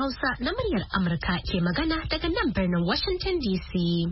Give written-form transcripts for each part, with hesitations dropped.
Hausa na muryar Amurka ke magana daga nan birnin Washington DC.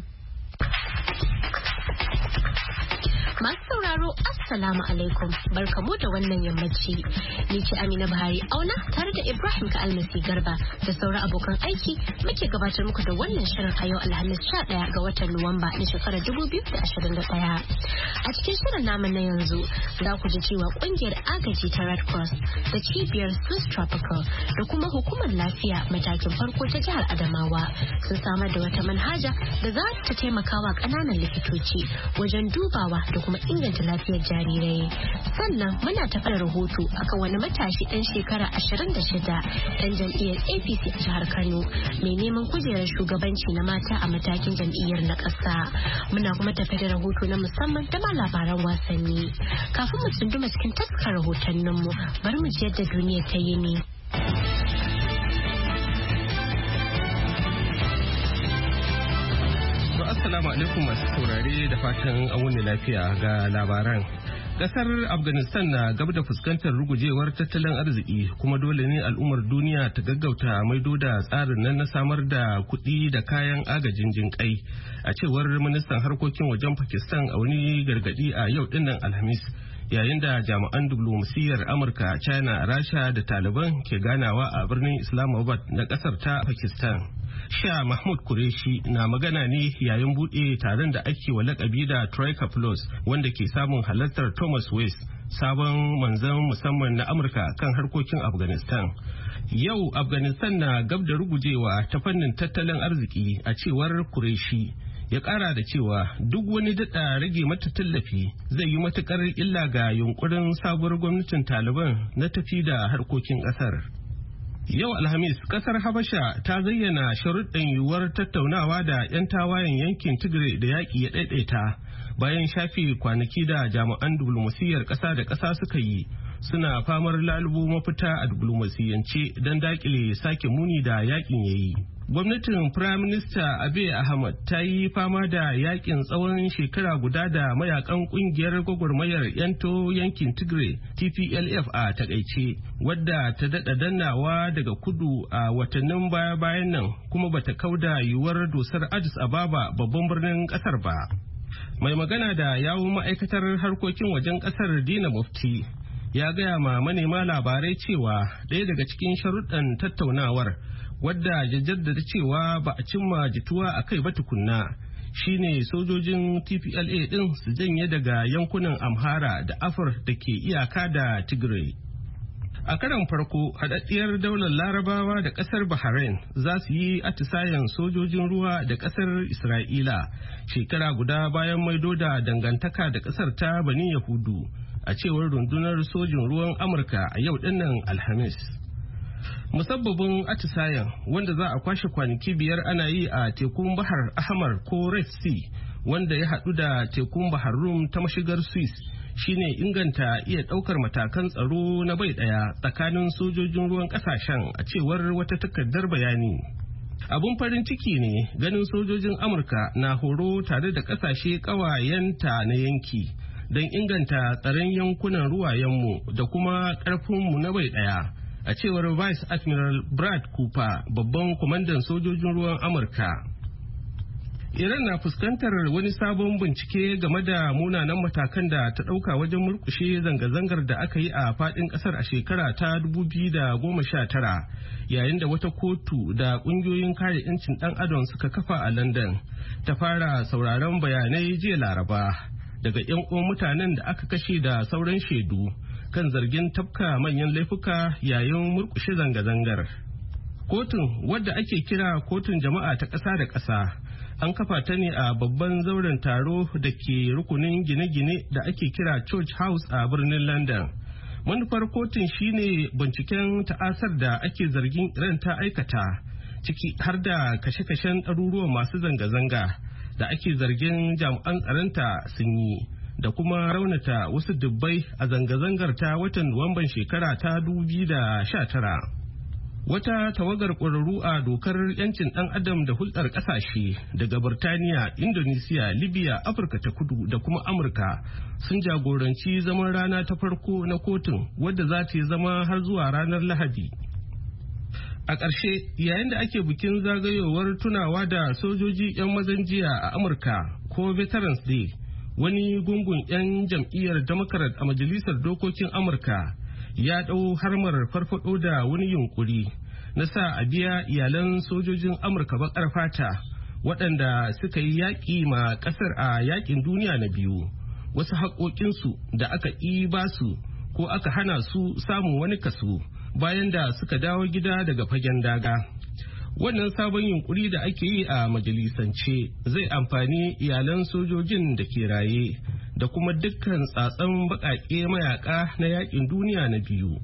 Masu sauraro Assalamu alaikum, barkamu da wannan yammaci. Ni ce Amina Buhari Auna tare da Ibrahim Ka'almasi Garba da sauran abokan aiki muke gabatar muku da wannan shirin a yau Alhamis 11 ga watan Nuwamba na shekarar 2021. A cikin shirin namu na yanzu za ku ji cewa kungiyar agaji ta Red Cross da cibiyar Swiss Tropical da kuma hukumar lafiya matakin farko ta jihar Adamawa sun samar da wata manhaja da za ta taimaka wa ƙananan likitoci wajen dubawa da kuma inganta lafiyar jarirai. Sannan muna tafa da rahoto akan wani matashi ɗan shekara 26 ɗan jam'iyyar APC a jihar Kano mai neman kujerar shugabanci na mata a matakin jam'iyyar na ƙasa. Muna kuma tafe da rahoto na musamman da ma labaran wasanni. Kafin mu tsunduma cikin taskar rahotanninmu bari mu ji yadda duniya ta yi ne. Assalamu alaikum masu saurare da fatan an wuni lafiya ga labaran. Kasar Afghanistan na gab da fuskantar rugujewar tattalin arziki kuma dole ne al'ummar duniya ta gaggauta maido da tsarin nan na samar da kuɗi da kayan agajin jinƙai a cewar ministan harkokin wajen Pakistan a wani gargadi a yau dinnan Alhamis yayin da jami'an diplomasiyyar Amurka, China, Rasha da Taliban ke ganawa a birnin Islamabad na kasar ta Pakistan. Shah Mahmud Qureshi na magana ne yayin buɗe taron da ake wa lakabi da Troika Plus wanda ke samun halartar Thomas West, sabon manzon musamman na Amurka kan harkokin Afghanistan. Yau Afghanistan na gab da rugujewa ta fannin tattalin arziki a cewar Qureshi. Ya kara da cewa duk wani daɗa rage mata tallafi zai yi matukar illa ga yunkurin sabuwar gwamnatin Taliban na tafi da harkokin ƙasar. Yau Alhamis, kasar Habasha ta zayyana sharuɗin yiwuwar tattaunawa da 'yan tawayen yankin Tigray da yaƙi ya ɗaiɗaita bayan shafe kwanaki da jami'an diflomasiyyar ƙasa da ƙasa suka yi suna famar lalubo mafita a diflomasiyyance don daƙile sake muni da yaƙin ya yi. Gwamnatin Prime Minister Abiy Ahmed ta yi fama da yakin tsawon shekara guda da mayakan kungiyar gwagwarmayar yanto yankin Tigray TPLF a takaice wadda ta dada dannawa daga kudu a watannin baya-bayan nan kuma bata kauda yiwuwar dosar Addis Ababa babban birnin kasar ba. Mai magana da yawun ma'aikatar harkokin wajen kasar Dina Mufti ya gaya ma manema labarai cewa ɗaya daga cikin sharuɗan tattaunawar wadda ya jaddada cewa ba a cimma jituwa a kai ba tukunna shine sojojin TPLA din su janye daga yankunan Amhara da Afar da ke iyaka da Tigray. A karon farko haɗaɗɗiyar daular Larabawa da ƙasar Bahrain za su yi atisayen sojojin ruwa da ƙasar Isra'ila shekara guda bayan maido da dangantaka da ƙasar ta Bani Yahudu a cewar rundunar sojin ruwan Amurka a yau dinnan Alhamis. Musabbabin atisayen wanda za a kwashe kwanaki 5 ana yi a tekun Bahar Ahmar ko Red Sea wanda ya haɗu da tekun Bahar Rum ta mashigar Swiss shine inganta iya ɗaukar matakan tsaro na bai ɗaya tsakanin sojojin ruwan ƙasashen a cewar wata takardar bayani. Abun farin ciki ne ganin sojojin Amurka na horo tare da ƙasashe ƙawayenta na yanki don inganta tsaron yankunan ruwayenmu da kuma ƙarfinmu na bai ɗaya. A cewar Vice Admiral Brad Cooper, babban kwamandan sojojin ruwan Amurka. Iran na fuskantar wani sabon bincike game da munanan matakan da ta ɗauka wajen murkushe zanga-zangar da aka yi a faɗin ƙasar a shekara ta 2019 yayin da wata kotu da ƙungiyoyin kare 'yancin ɗan adam suka kafa a London ta fara sauraron bayanai jiya Laraba daga 'yan uwan mutanen da aka kashe da sauran shaidu kan zargin tafka manyan laifuka yayin murkushe zanga-zangar. Kotun wadda ake kira kotun jama'a ta ƙasa da ƙasa an kafa ta ne a babban zauren taro da ke rukunin gine-gine da ake kira Church House a birnin London. Manufar kotun shine binciken ta'asar da ake zargin Iran ta aikata ciki har da kashe-kashen ɗaruruwan masu zanga-zanga da ake zargin jami'an tsaronta sun yi. Da kuma raunata wasu dubbai a zanga-zangar ta watan Nuwamban shekara ta 2019. Wata tawagar ƙwararru a dokar 'yancin ɗan adam da hulɗar ƙasashe daga Birtaniya, Indonesia, Libya, Afirka ta kudu da kuma Amurka sun jagoranci zaman rana ta farko na kotun wadda za ta yi zama har zuwa ranar Lahadi. A ƙarshe, yayin da ake bikin zagayowar tunawa da sojoji 'yan mazan jiya a Amurka ko Veterans Day, wani gungun 'yan jam'iyyar Democrat a Majalisar Dokokin Amurka ya ɗau harmar farfado da wani yunkuri na sa a biya iyalan sojojin Amurka baƙar fata waɗanda suka yi yaƙi ma ƙasar a yaƙin duniya na biyu, wasu haƙoƙinsu da aka ba su ko aka hana su samun wani kaso bayan da suka dawo gida daga fagen daga. Wannan sabon yunkuri da ake yi a majalisance zai amfani iyalan sojojin da ke raye da kuma dukkan tsatsan baƙaƙe mayaƙa na yaƙin duniya na biyu.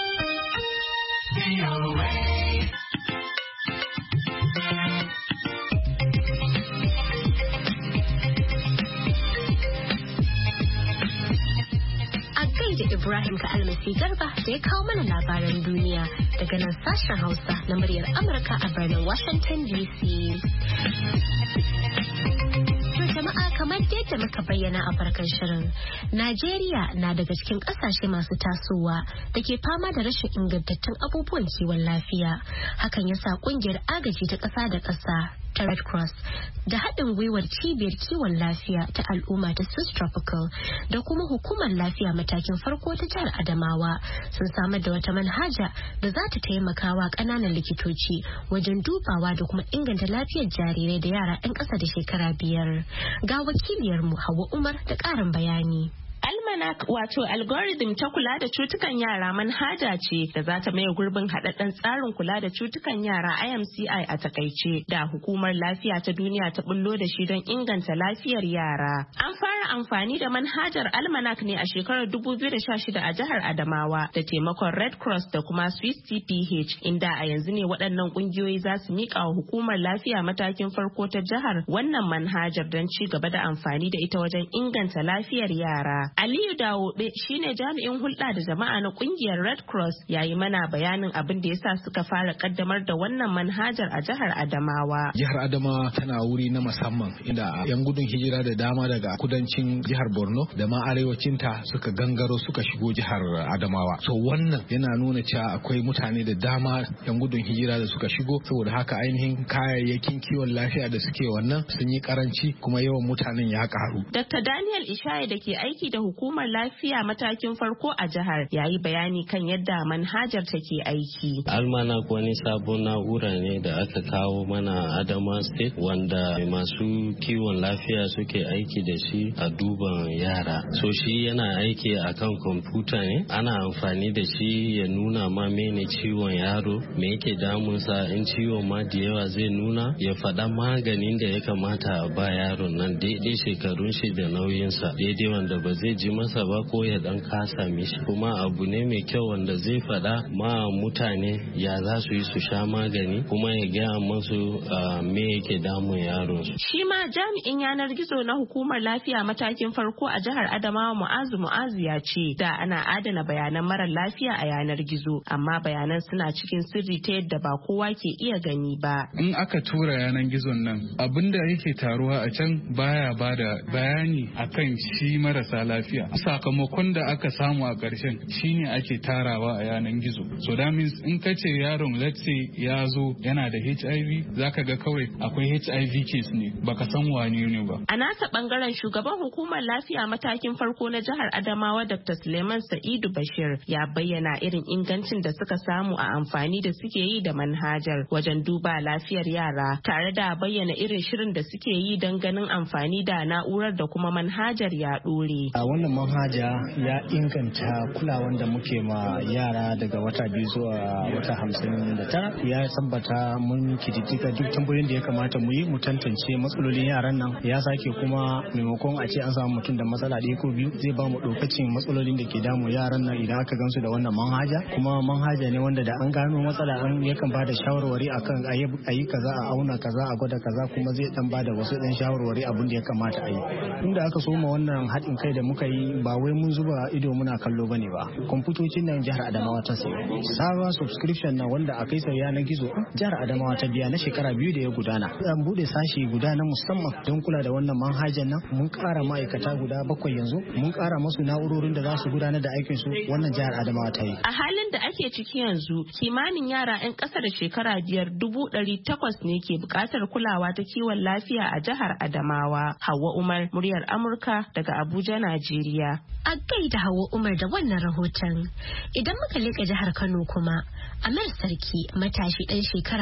Da Ibrahim Ka'almasi Garba da ya kawo mana labaran duniya daga nan sashen Hausa na muryar Amurka a birnin Washington DC. Jama'a, kamar yadda muka bayyana a farkon shirin, Najeriya na daga cikin kasashe masu tasowa da ke fama da rashin ingantattun abubuwan kiwon lafiya. Hakan ya sa kungiyar agaji ta ƙasa da ƙasa ta Red Cross da haɗin gwiwar cibiyar kiwon lafiya ta al'umma ta Swiss Tropical da kuma hukumar lafiya matakin farko ta jihar Adamawa sun samar da wata manhaja da za ta taimaka wa ƙananan likitoci wajen dubawa da kuma inganta lafiyar jarirai da yara 'yan ƙasa da shekara 5. Ga wakiliyarmu Hauwa Umar da ƙarin bayani. Almanac wato algorithm ta kula da cutukan yara manhaja ce da za ta maye gurbin haɗaɗɗen tsarin kula da cutukan yara IMCI a takaice da hukumar lafiya ta duniya ta bullo da shi don inganta lafiyar yara. An fara amfani da manhajar Almanac ne a shekarar 2016 a jihar Adamawa da taimakon Red Cross da kuma Swiss CPH, inda a yanzu ne waɗannan ƙungiyoyi za su miƙa wa hukumar lafiya matakin farko ta jihar wannan manhajar don ci gaba da amfani da ita wajen inganta lafiyar yara. Aliyu Dawobe shine jami'in hulɗa da jama'a na ƙungiyar Red Cross, yayi mana bayanin abin da yasa suka fara kaddamar da wannan manhajar a jihar Adamawa. Jihar Adamawa tana wuri na musamman inda 'yan gudun hijira da dama daga kudancin jihar Borno da ma arewacinta suka gangaro suka shigo jihar Adamawa. So wannan yana nuna cewa akwai mutane da dama 'yan gudun hijira da suka shigo, saboda haka ainihin kayayyakin kiwon lafiya da suke wannan sun yi karanci kuma yawan mutanen ya karu. Dr. Daniel Ishaya da ke aiki da hukumar lafiya matakin farko a jihar yayi bayani kan yadda manhajar take aiki. Almanac wani sabon na'ura ne da aka kawo mana Adamawa State wanda masu kiwon lafiya suke aiki da shi a duban yara. So shi yana aiki akan kwamfuta ne, ana amfani da shi ya nuna ma mene ciwon yaro, me yake damunsa, in ciwon ma da yawa zai nuna ya faɗa maganin da ya kamata a ba yaron nan daidai shekarun shi da nauyinsa, daidai wanda ba zai ji masa ba ko ya dan kasa mishi. Kuma abu ne mai kyau wanda zai faɗa ma mutane ya za su yi su sha magani kuma ya gaya masu me yake damun yaron su. Shi ma jami'in yanar gizo na hukumar lafiya matakin farko a jihar Adamawa Mu'azu ya ce da ana adana bayanan marar lafiya a yanar gizo, amma bayanan suna cikin sirri ta yadda ba kowa ke iya gani ba. In aka tura yanar gizon nan abinda yake taruwa a can baya bada bayani akan shi marasa lafiya. Sakamakon da aka samu a ƙarshen shine ake tarawa a yanar gizo. So that means in ka ce yaron let's say ya zo yana da HIV, zaka ga kawai akwai HIV case ne, baka san wane ne ba. A nasa bangaren shugaban hukumar lafiya matakin farko na jihar Adamawa Dr. Suleiman Sa'idu Bashir ya bayyana irin ingancin da suka samu a amfani da suke yi da manhajar wajen duba lafiyar yara, tare da bayyana irin shirin da suke yi don ganin amfani da na'urar da kuma manhajar ya ɗore. A wannan manhaja ya inganta kulawan da muke ma yara daga wata 2 zuwa wata 59. Ya tabbata mun kididdiga duk tambayoyin da ya kamata mu yi mu tantance matsalolin yaran nan. Ya sake kuma maimakon a ce an samu mutum da matsala ɗaya ko biyu, zai ba mu ɗaukacin matsalolin da ke damu yaran nan idan aka gansu da wannan manhaja. Kuma manhaja ne wanda da an gano matsala an yakan ba da shawarwari akan a yi kaza, a auna kaza, a gwada kaza, kuma zai dan ba da wasu ɗan shawarwari abin da ya kamata a yi. Tunda aka soma wannan haɗin kai da muka yi ba wai mun zuba ido muna kallo bane ba. Kwamfutocin nan jihar Adamawa ta sayo. Sabon subscription na wanda a kai sa yanar gizo jihar Adamawa ta biya na shekara 2 da ya gudana. An bude sashi guda na musamman don kula da wannan manhajan nan. Mun kara ma'aikata guda 7 yanzu. Mun kara masu na'urorin da za su gudanar da aikin su wannan jihar Adamawa ta yi. A halin da ake ciki yanzu kimanin yara 'yan ƙasa da shekara 5,800 ne ke buƙatar kulawa ta kiwon lafiya a jihar Adamawa. Hauwa Umar, muryar Amurka daga Abuja, Najeriya. A gaida Hauwa Umar da wannan rahoton. Idan muka leƙa jihar Kano kuma, Amir Sarki matashi ɗan shekara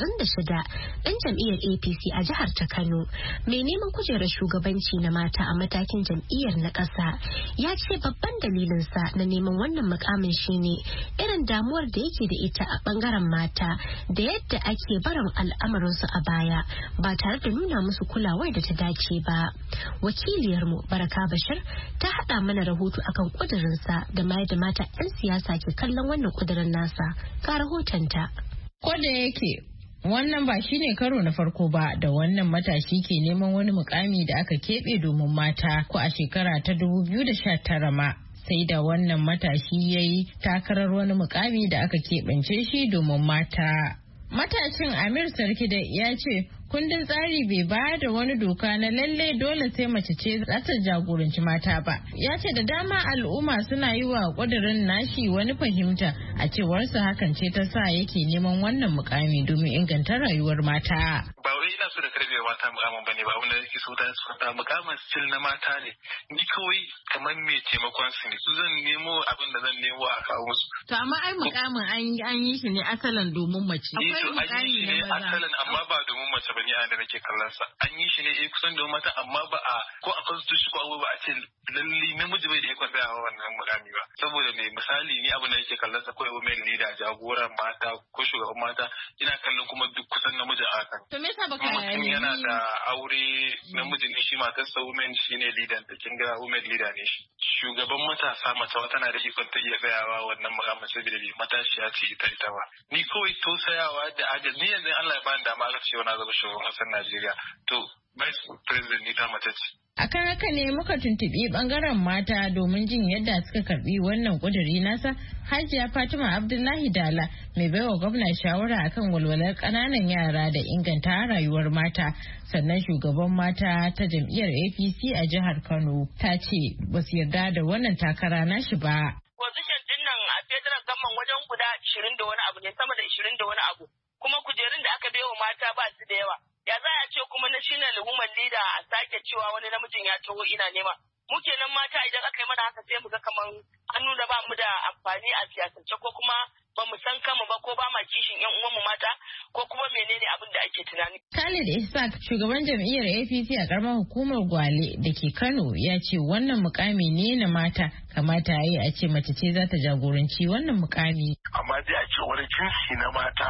26 ɗan jam'iyyar APC a jihar ta Kano mai neman kujerar shugabanci na mata a matakin jam'iyyar na ƙasa ya ce babban dalilinsa na neman wannan mukamin shine irin damuwar da yake da ita a ɓangaren mata da yadda ake barin al'amarinsu a baya ba tare da nuna musu kulawar da ta dace ba. Wakiliyarmu Baraka Bashir ta haɗa mana rahoto akan ƙudurinsa da mayar da mata 'yan siyasa ke kallon wannan ƙudurin nasa. Ga rahotonta. Ko da yake wannan ba shine karo na farko ba da wannan matashi ke neman wani mukami da aka keɓe domin mata ko a shekara ta 2019 ma. Sai da wannan matashi ya yi takarar wani mukami da aka keɓance shi domin mata. Matashin Amir Sarki da ya ce kundin tsari bai ba da wani doka na lalle dole sai mace ce za ta jagoranci mata ba. Ya ce da dama al'umma suna yi wa ƙudurin nashi wani fahimta a cewarsa hakan ce ta sa yake neman wannan mukami domin inganta rayuwar mata. Ba wai ina so da karbe mata mukamin bane ba wanda yake so da mukamin still na mata ne. Ni kawai kamar mai taimakon su ne. Su zan nemo abin da zan nemo a kawo musu. To amma ai mukamin an yi shi ne asalin domin mace. Akwai mukami ne asalin amma ba domin mace bane a da nake kallon sa. An yi shi ne kusan domin mata amma ba a ko a constitution ko abubuwa a ce lalle namiji bai da ikon tsayawa wannan mukami ba. Saboda me misali ni abin da nake kallon sa ko women leader jagoran mata ko shugaban mata ina kallon kuma duk kusan namiji a hakan. To me yasa baka yana da aure namiji ne shi matarsa women shine leader da kin ga women leader ne shi. Shugaban matasa mace tana da ikon ta iya tsayawa wannan mukamin saboda matashiya ce ita ba. Ni kawai tausayawa da adalci ni yanzu Allah ya bani dama aka ce wani zama shugaban ƙasar Najeriya to vice president ni ta mace ce. Akan haka ne muka tuntuɓi ɓangaren mata domin jin yadda suka karɓi wannan ƙuduri nasa. Hajiya Fatima Abdullahi Dala mai baiwa gwamna shawara akan walwalar ƙananan yara da inganta rayuwar mata sannan shugaban mata ta jam'iyyar APC a jihar Kano ta ce ba su yarda da wannan takara nashi ba. Position din nan a federal government wajen guda 20 da wani abu ne sama da 20 da wani abu kuma kujerun da aka baiwa mata ba su da yawa. Ya za a ce kuma national woman leader a sake cewa wani namijin ya taho ina nema. Mu kenan mata idan aka yi mana haka sai mu ga kaman an nuna ba mu da amfani a siyasance ko kuma ba mu san kanmu ba ko ba ma kishin yan uwanmu mata ko kuma menene abin da ake tunani. Khalid Ishaq shugaban jam'iyyar APC a karamar hukumar Gwale da ke Kano ya ce wannan mukami ne na mata kamata yayi a ce mace ce za ta jagoranci wannan mukami. Amma dai a ce wani jinsi na mata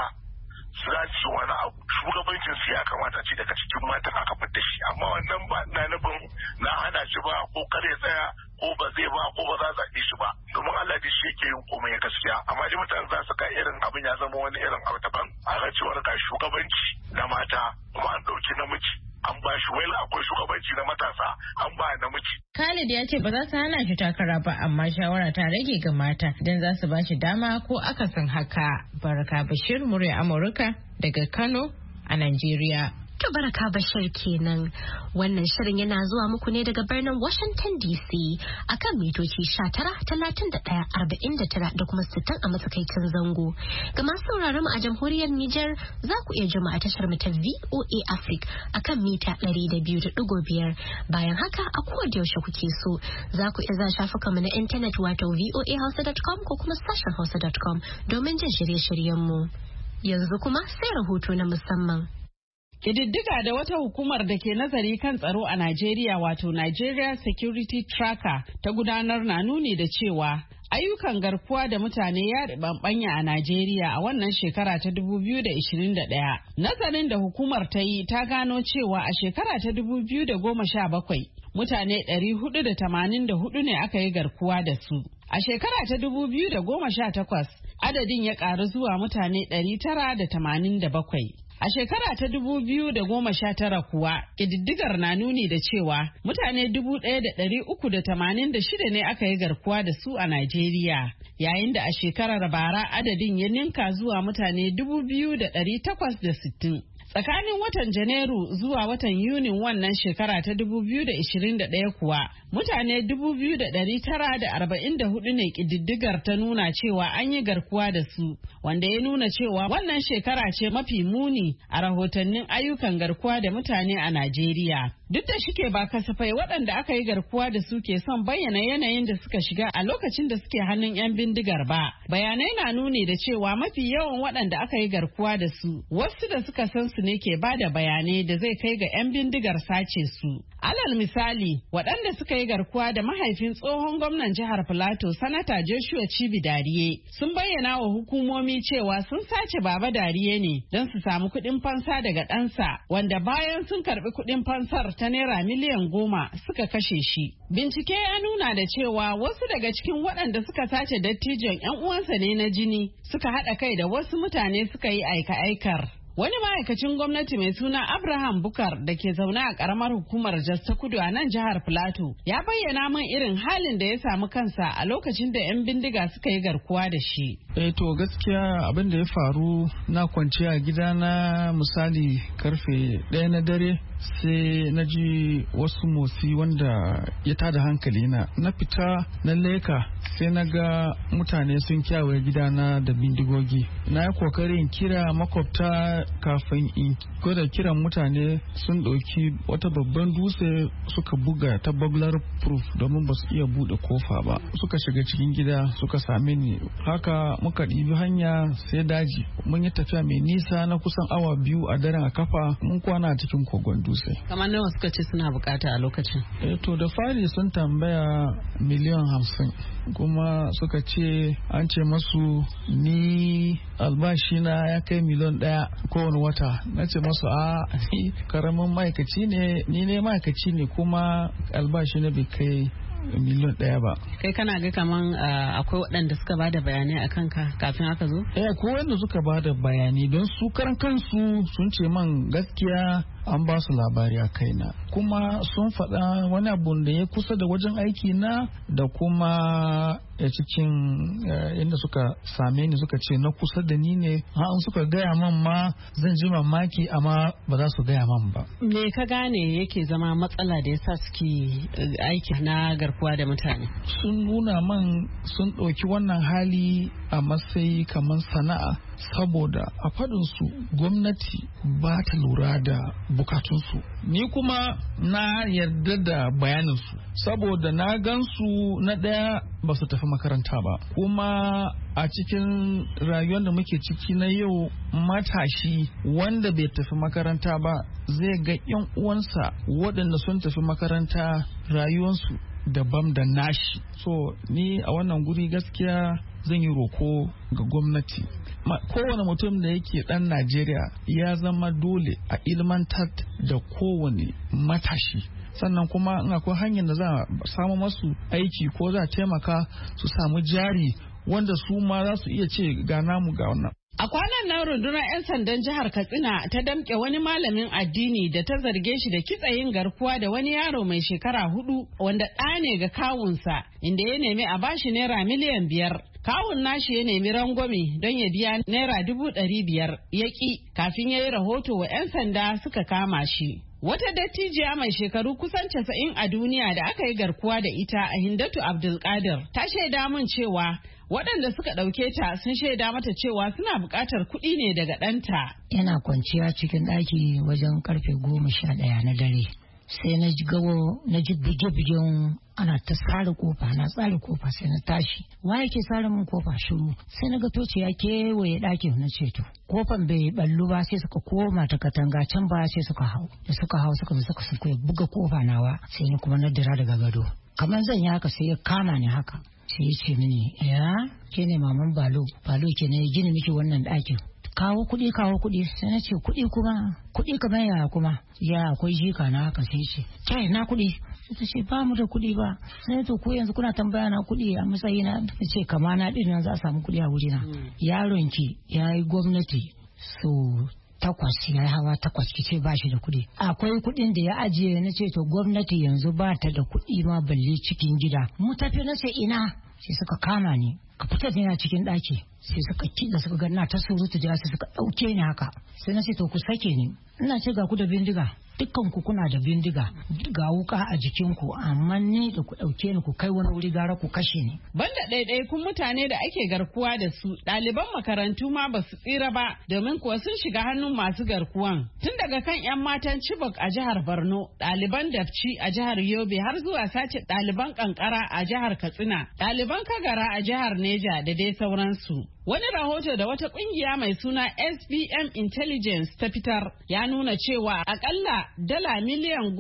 za su wani abu shugabancin su ya kamata ce daga cikin matan aka fita shi amma wannan ba na nufin na hana shi ba ko kare tsaya ko ba zai ba ko ba za zaɓe shi ba domin Allah da shi yake yin komai gaskiya amma dai mutane za su ga irin abin ya zama wani irin abu daban aka cewar ga shugabanci na mata kuma an ɗauki namiji an ba shi wai akwai shugabanci na matasa an ba namiji. Khalid ya ce ba za su hana shi takara ba amma shawara ta rage ga mata don za su ba shi dama ko akasin haka. Baraka Bashir murya Amurka daga Kano a Najeriya. To Baraka Bashir kenan. Wannan shirin yana zuwa muku ne daga birnin Washington DC akan mitoci 19,31,49 da kuma 60 a matsakaicin zango. Ga masu sauraron mu a jamhuriyar Nijar za ku iya jima a tashar mu ta VOA Africa akan mita 200.5. Bayan haka a kowace yaushe kuke so za ku iya za shafukan mu na intanet wato voahausa.com ko kuma sashen hausa.com domin jin shirye-shiryen mu. Yanzu kuma sai rahoto na musamman. Ƙididdiga da wata hukumar da ke nazari kan tsaro a Najeriya wato Nigeria Security Tracker ta gudanar na nuni da cewa ayyukan garkuwa da mutane ya riɓanɓanya a Najeriya a wannan shekara ta 2021. Nazarin da hukumar ta yi ta gano cewa a shekara ta 2017 mutane 484 ne aka yi garkuwa da su. A shekara ta 2018 adadin ya ƙaru zuwa mutane 987. A shekara ta 2019 kuwa, ƙididdigar na nuni da cewa mutane 1,386 ne aka yi garkuwa da su a Najeriya, yayin da a shekarar bara adadin ya ninka zuwa mutane 2,860. Tsakanin watan Janairu zuwa watan Yunin wannan shekara ta 2021 kuwa mutane 2,944 ne ƙididdigar ta nuna cewa an yi garkuwa da su, wanda ya nuna cewa wannan shekara ce mafi muni a rahotannin ayyukan garkuwa da mutane a Najeriya. Duk da shike ba kasafai waɗanda aka yi garkuwa da su ke son bayyana yanayin da suka shiga a lokacin da suke hannun 'yan bindigar ba. Bayanai na nuni da cewa mafi yawan waɗanda aka yi garkuwa da su wasu da suka san su ne ke ba da bayanai da zai kai ga 'yan bindigar sace su. Alal misali, waɗanda suka yi garkuwa da mahaifin tsohon gwamnan jihar Filato, Sanata Joshua Chibi Dariye, sun bayyana wa hukumomi cewa sun sace Baba Dariye ne don su samu kuɗin fansa daga ɗansa, wanda bayan sun karɓi kuɗin fansar ta naira miliyan 10 suka kashe shi. Bincike ya nuna da cewa wasu daga cikin waɗanda suka sace dattijon 'yan uwansa ne na jini suka haɗa kai da wasu mutane suka yi aika-aikar. Wani ma'aikacin gwamnati mai suna Abraham Bukar da ke zaune a karamar hukumar Jos ta Kudu a nan jihar Filato ya bayyana min irin halin da ya samu kansa a lokacin da 'yan bindiga suka yi garkuwa da shi. To gaskiya abin da ya faru na kwanciya a gidana misali karfe 1 na dare sai na ji wasu motsi wanda ya tada hankali na fita na leka sai na ga mutane sun kyawaye gidana da bindigogi. Na yi kokarin kira makwabta kafin in gwada kiran mutane sun ɗauki wata babban dutse suka buga ta burglar proof domin ba su iya buɗe kofa ba. Suka shiga cikin gida suka same ni. Haka muka ɗibi hanya sai daji. Mun yi tafiya mai nisa na kusan awa 2 a daren a kafa, mun kwana a cikin kogon dutse. Kamar nawa suka ce suna bukata a lokacin? To da fari sun tambaya miliyan 50 kuma suka ce an ce masu ni albashina ya kai miliyan 1 kowane wata. Na ce masu ni karamin ma'aikaci ne, ni ne ma'aikaci ne kuma albashi na bai kai miliyan 1 ba. Kai kana ga kaman akwai waɗanda suka bada bayanai a kanka kafin aka zo? Akwai wanda suka bada bayani don su karan kansu sun ce man gaskiya an ba su labari a kaina kuma sun faɗa wani abu da ya kusa da wajen aiki na da kuma cikin inda suka same ni suka ce na kusa da ni ne an suka gaya man ma zan ji mamaki amma ba za su gaya man ba. Me ka gane yake zama matsala da yasa suke aiki na garkuwa da mutane? Sun nuna man sun ɗauki wannan hali a matsayi kamar sana'a saboda a faɗinsu gwamnati ba ta lura da bukatunsu. Ni kuma na yarda da bayaninsu saboda na gansu na ɗaya ba su tafi makaranta ba, kuma a cikin rayuwar da muke ciki na yau matashi wanda bai tafi makaranta ba zai ga 'yan uwansa waɗanda sun tafi makaranta rayuwarsu daban da nashi. So ni a wannan guri gaskiya zan yi roko ga gwamnati. Kowane mutum da yake dan Najeriya ya zama dole a ilmantar da kowane matashi. Sannan kuma in akwai hanyar da za a samu masu aiki ko za a taimaka su samu jari wanda su ma za su iya ce ga namu ga wannan. A kwanan nan rundunar 'yan sandan jihar Katsina ta damƙe wani malamin addini da ta zarge shi da kitsayin garkuwa da wani yaro mai shekara 4 wanda ɗa ne ga kawunsa inda ya nemi a bashi naira miliyan 5. Kawun nashi ya nemi rangwame don ya biya naira 500,000 ya ƙi kafin ya yi rahoto wa 'yan sanda suka kama shi. Wata dattijiya mai shekaru kusan 90 a duniya da aka yi garkuwa da ita a Hindatu Abdulkadir ta shaida min cewa waɗanda suka ɗauke ta sun shaida mata cewa suna buƙatar kuɗi ne daga ɗanta. Yana kwanciya cikin ɗaki wajen karfe 11 na dare. Sai na ji gawo na ji buge-bugen ana ta tsare kofa na tsare kofa sai na tashi waye ke tsare min kofa shiru sai na ga toci ya kewaye ɗakin na ceto kofan bai ballu ba sai suka koma ta katanga can baya sai suka hau da suka hau suka buga kofa nawa sai ni kuma na dira daga gado kamar zan yi haka sai ya kama ni haka sai ya ce mini ya ke ne maman balo ke ne gini miki wannan ɗakin kawo kuɗi sai na ce kuɗi kamar yaya kuma ya akwai jika na haka sai ce kai na kuɗi ta ce ba mu da kuɗi ba sai to ko yanzu kuna tambaya na kuɗi a matsayi na ce kama na ɗin nan za a samu kuɗi a wuri na yaron ki ya yi gwamnati so 8 ya yi hawa 8 kice ba shi da kuɗi. Akwai kuɗin da ya ajiye na ce to gwamnati yanzu ba ta da kuɗi ma balle cikin gida. Mu tafi na ce ina sai suka kama ni ka fita da cikin ɗaki sai suka kida suka ga na ta surutu da sai suka ɗauke ni haka sai na ce to ku sake ni ina ce ga ku da bindiga dukkan ku kuna da bindiga ga wuka a jikinku amma ni da ku ɗauke ni ku kai wani wuri gara ku kashe ni. Banda ɗaiɗaikun mutane da ake garkuwa da su ɗaliban makarantu ma ba su tsira ba domin kuwa sun shiga hannun masu garkuwan tun daga kan 'yan matan Chibok a jihar Borno, ɗaliban Dabci a jihar Yobe har zuwa sace ɗaliban Kankara a jihar Katsina, ɗaliban Kagara a jihar Neja da dai sauransu. Wani rahoto da wata kungiya mai suna SBM Intelligence ta fitar ya nuna cewa akalla dala miliyan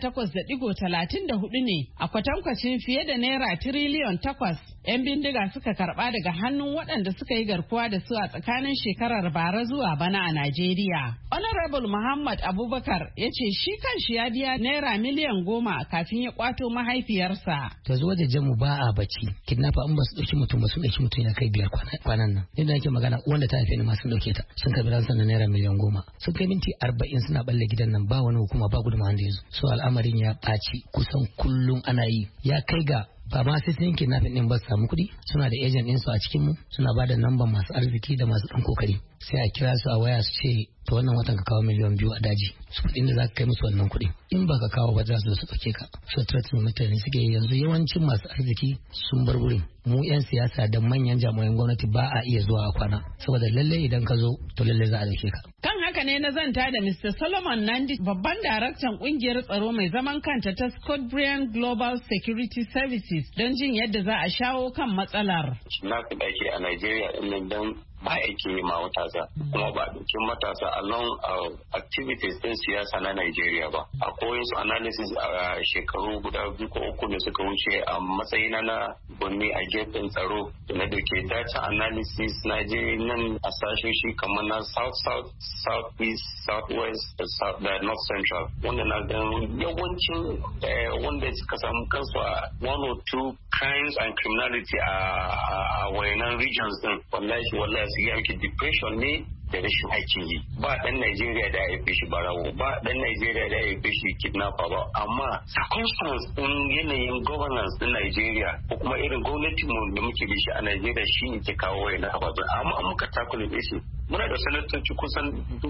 18.34 ne a kwatankwacin fiye da naira tiriliyon 8 'yan bindiga suka karba daga hannun waɗanda suka yi garkuwa da su a tsakanin shekarar bara zuwa bana a Najeriya. Honorable Muhammad Abubakar ya ce shi kanshi ya biya naira miliyan 10 kafin ya kwato mahaifiyarsa. Ta zo da jamu ba a bacci, kidnapper in ba su ɗauki mutum ba su ɗauki mutum ya kai 5 kwanan nan. Inda nake magana wanda ta haife ni ma sun ɗauke ta sun kai ransa na naira miliyan 10 sun kai minti 40 suna balle gidan nan ba wani hukuma ba gudunmawa da yanzu. So al'amarin ya ɓaci kusan kullum ana yi ya kai ga ba ma sai sun yanke nafin ɗin ba su samu kuɗi suna da ejen ɗinsu a cikin mu suna ba da namban masu arziki da masu ɗan kokari sai a kira su a waya su ce to wannan watan ka kawo miliyan 2 a daji su kuɗin da za ka kai musu wannan kuɗi in ba ka kawo ba za su ɗauke ka so threatening mutane suke yanzu yawancin masu arziki sun bar wurin mu 'yan siyasa da manyan jami'an gwamnati ba a iya zuwa a kwana saboda lalle idan ka zo to lalle za a ɗauke ka. Kan haka ne na zanta da Mr. Solomon Nandi babban daraktan kungiyar tsaro mai zaman kanta ta Scott Bryan Global Security Services don jin yadda za a shawo kan matsalar. Na fi ɗaki a Najeriya ɗin don ba aiki ma matasa kuma ba ɗaukin matasa along activities ɗin siyasa na Najeriya ba. Akwai su analysis a shekaru guda 2 ko 3 da suka wuce a matsayina na gwamni a gefen tsaro da na dauke data analysis na je nan a sashoshi kamar na south east south west da north central wanda na ga yawancin wanda suka samu kansu a 1 or 2 crimes and criminality a wayannan regions din wallahi su yanke depression ne da rashin aikin yi ba dan Najeriya da ya haife shi barawo ba dan Najeriya da ya haife shi kidnapper ba amma circumstance din yanayin governance din Najeriya ko kuma irin gwamnati mu da muke da shi a Najeriya shine ke kawo wayannan ababen amma muka takule shi muna da sanatoci kusan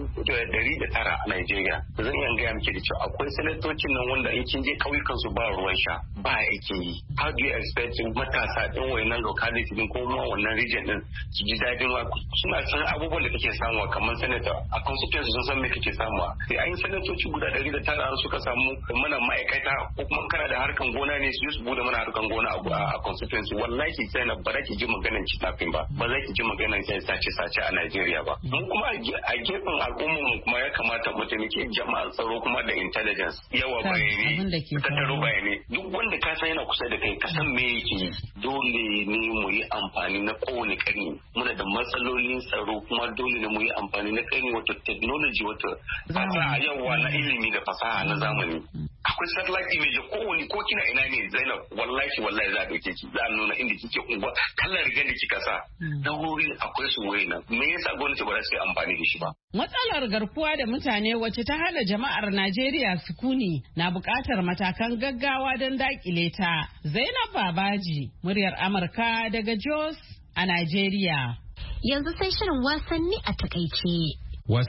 109 a Najeriya zan iya gaya muke da cewa akwai sanatocin nan wanda in kin je kauyukan su ba ruwan sha ba aikin yi how do you expect matasa din wayannan locality din ko kuma wannan region din su ji dadin suna san abubuwan da kake samuwa kamar senator a constituency sun san me kake samuwa sai an yi sanatoci guda 109 suka samu mana ma'aikata ko kuma kana da harkan gona ne su bude mana harkan gona a constituency wallahi sai na ba za ki ji maganar kidnapping ba za ki ji maganar sace a Najeriya ba mun kuma a gefen al'ummar mu kuma ya kamata mu taimake jama'ar tsaro kuma da intelligence yawa bayani tattaro bayani duk wanda ka san yana kusa da kai ka san me yake dole ne mu yi amfani na kowane karni muna da matsalolin tsaro kuma dole ne mu yi amfani na karni wato technology wato fasaha yawa na ilimi da fasaha na zamani akwai satellite image kowane ko kina ina ne Zainab wallahi za a dauke ki za a nuna inda kike unguwa kallon rigar da kika sa da wuri akwai su wuri nan me yasa gwamnati ba za su yi amfani da shi ba matsalar garkuwa da mutane wacce ta hana jama'ar Najeriya sukuni na buƙatar matakan gaggawa don dakile ta Zainab Babaji muryar Amurka daga Jos a Najeriya yanzu sai shirin wasanni a takaice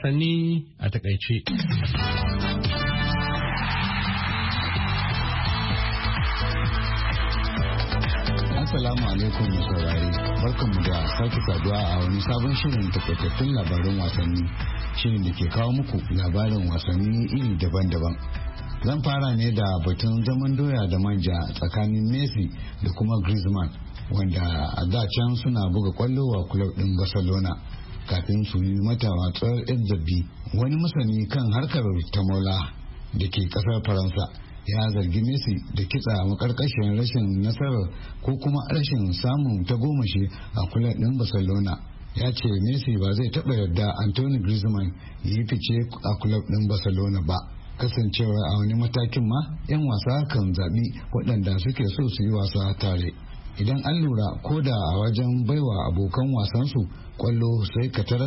Assalamu alaikum mai saurari barkanmu da sake saduwa a wani sabon shirin takaitattun labarin wasanni shirin da ke kawo muku labarin wasanni iri daban-daban. Zan fara ne da batun zaman doya da manja tsakanin Messi da kuma Griezmann wanda a da can suna buga kwallo wa kulob din Barcelona kafin su yi mata watsar Ezzabi wani masani kan harkar tamola da ke kasar Faransa ya zargi Messi da kitsa makarkashin rashin nasarar ko kuma rashin samun tagomashi a kulob din Barcelona. Ya ce Messi ba zai taɓa yarda Anthony Griezmann ya yi fice a kulob din Barcelona ba. Kasancewa a wani matakin ma 'yan wasa kan zaɓi waɗanda suke so su yi wasa tare. Idan an lura ko da a wajen baiwa abokan wasansu kwallo sai ka taras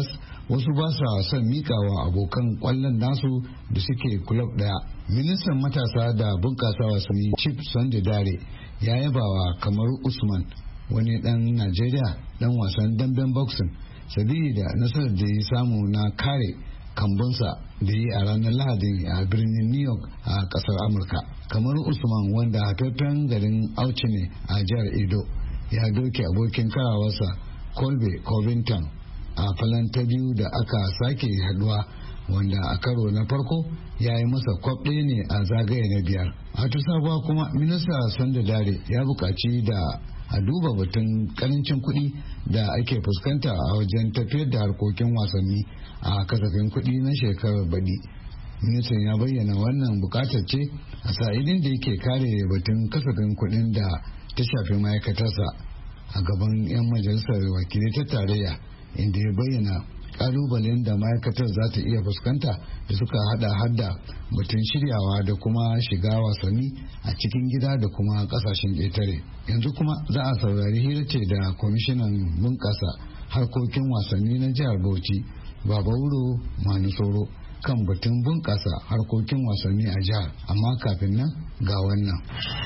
wasu ba sa son mikawa abokan kwallon nasu da suke kulob daya. Ministan matasa da bunƙasa wasanni Chief Sunday Dare ya yabawa Kamaru Usman, wani dan Najeriya dan wasan damben boxing, sabili da nasarar da ya samu na kare kambunsa da yi a ranar Lahadi a birnin New York a kasar Amurka. Kamaru Usman, wanda haifafen garin Auchi ne a jihar Edo, ya doke abokin karawarsa Colby Covington a falan ta biyu da aka sake haduwa, wanda a karo na farko ya yi masa kwab ɗaya ne a zagaye na 5. A ta sabuwa kuma minista Sanda Dare ya buƙaci da a duba batun karancin kuɗi da ake fuskanta a wajen tafiyar da harkokin wasanni a kasafin kuɗi na shekarar baɗi. Ministan ya bayyana wannan buƙatar ce a sa'idin da yake kare batun kasafin kuɗin da ta shafi ma'aikatarsa a gaban 'yan majalisar wakilai ta tarayya, inda ya bayyana kalubalen da ma'aikatar za ta iya fuskanta da suka hada batun shiryawa da kuma shiga wasanni a cikin gida da kuma kasashen ƙetare. Yanzu kuma za a saurari hira ce da kwamishinan bunƙasa harkokin wasanni na jihar Bauchi, Babauro Manusoro, kan batun bunƙasa harkokin wasanni a jihar, amma kafin nan ga wannan.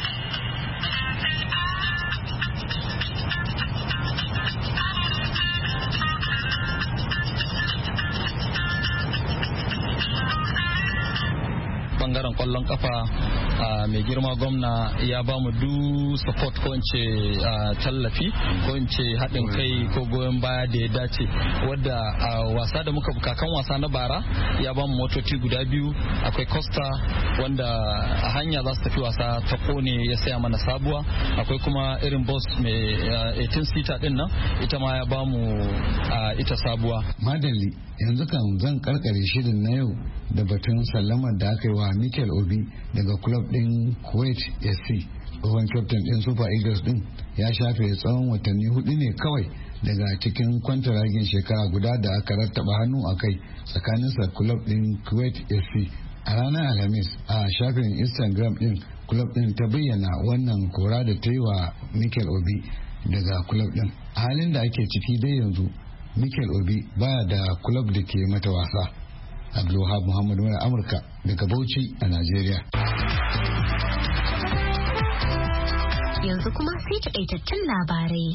Bangaren kwallon kafa mai girma gwamna ya ba mu duk support ko in ce tallafi ko in ce haɗin kai ko goyon baya da ya dace, wadda wasa da muka kakan wasa na bara ya ba mu motoci guda 2, akwai Costa wanda a hanya za su tafi wasa ta kone ya saya mana sabuwa, akwai kuma irin bus mai 18 seater din nan ita ma ya ba mu ita sabuwa. Madalli, yanzu kan zan karkare shirin na yau da batun sallamar da aka yi wa Mikel Obi daga club din Kuwait SC. Tsohon kyaftin din Super Eagles din ya shafe tsawon watanni 4 ne kawai daga cikin kwantaragin shekara guda da aka rattaba hannu a kai tsakaninsa club din Kuwait SC. A ranar Alhamis a shafin Instagram din club din ta bayyana wannan kora da ta yi wa Mikel Obi daga club din. A halin da ake ciki dai yanzu Mikel Obi baya da club da ke mata wasa. Abdulwahab Muhammad wani Amurka daga Bauchi a Najeriya. Yanzu kuma sai takaitattun labarai.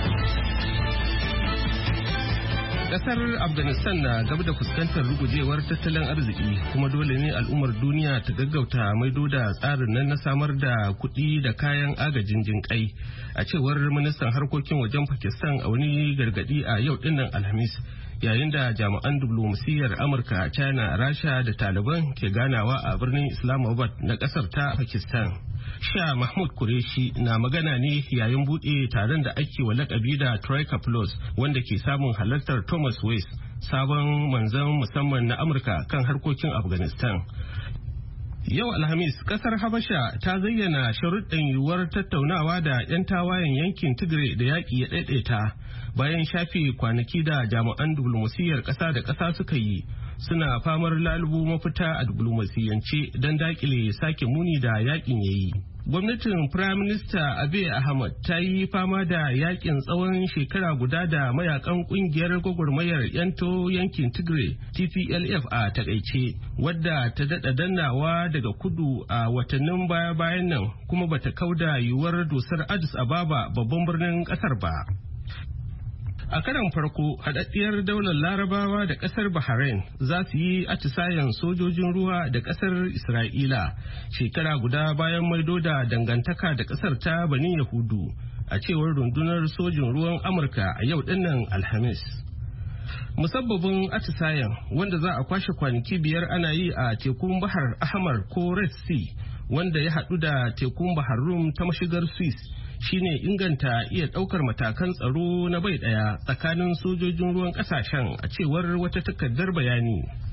Kasar Afghanistan na gab da fuskantar rugujewar tattalin arziki, kuma dole ne al'ummar duniya ta gaggauta maido da tsarin nan na samar da kuɗi da kayan agajin jinƙai, a cewar ministan harkokin wajen Pakistan a wani gargadi a yau dinnan Alhamis, yayin da jami'an diplomasiyyar Amurka, China, Rasha da Taliban ke ganawa a birnin Islamabad na kasar ta Pakistan. Shah Mahmud Qureshi na magana ne yayin buɗe taron da ake wa lakabi da Troika Plus, wanda ke samun halartar Thomas West, sabon manzon musamman na Amurka kan harkokin Afghanistan. Yau Alhamis, kasar Habasha ta zayyana sharuɗin yiwuwar tattaunawa da 'yan tawayen yankin Tigray da yaƙi ya ɗaiɗaita, bayan shafe kwanaki da jami'an diplomasiyyar ƙasa da ƙasa suka yi suna famar lalubo mafita a diplomasiyance don daƙile sake muni da yaƙin ya yi. Gwamnatin Prime Minister Abiy Ahmed ta yi fama da yakin tsawon shekara guda da mayakan kungiyar gwagwarmayar yanto yankin Tigray TPLF a takaice, wadda ta dada dannawa daga kudu a watannin baya-bayan nan, kuma bata kauda yiwuwar dusar Addis Ababa babban birnin kasar ba. A karan farko, haɗaɗɗiyar daular Larabawa da ƙasar Bahrain za su yi atisayen sojojin ruwa da ƙasar Isra'ila shekara guda bayan maido da dangantaka da ƙasar ta Bani Yahudu, a cewar rundunar sojin ruwan Amurka a yau dinnan Alhamis. Musabbabin atisayen, wanda za a kwashe kwanaki 5 ana yi a tekun Bahar Ahmar ko Red Sea, wanda ya haɗu da tekun Bahar Rum ta mashigar Swiss, shine inganta iya daukar matakan tsaro na bai daya tsakanin sojojin ruwan kasashen, a cewar wata takardar bayani.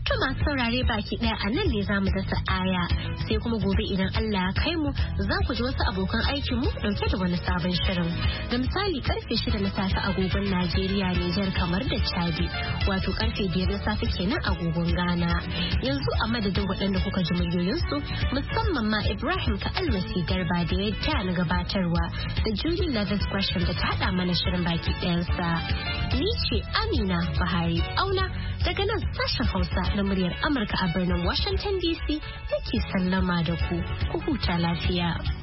To masu saurare baki ɗaya a nan ne za mu dasa aya sai kuma gobe idan Allah ya kai mu za ku ji wasu abokan aikin mu ɗauke da wani sabon shirin. Da misali karfe 6 na safe agogon Najeriya, Nijar kamar da Chadi, wato karfe 5 na safe kenan agogon Ghana. Yanzu a madadin waɗanda kuka ji muryoyinsu musamman ma Ibrahim Ka'almasi Garba da ya ta na gabatarwa da Julie Levis Gresham da ta haɗa mana shirin baki ɗayansa. Ni ce Amina Buhari Auna daga nan sashen Hausa na muryar Amurka a birnin Washington DC nake sallama da ku huta lafiya.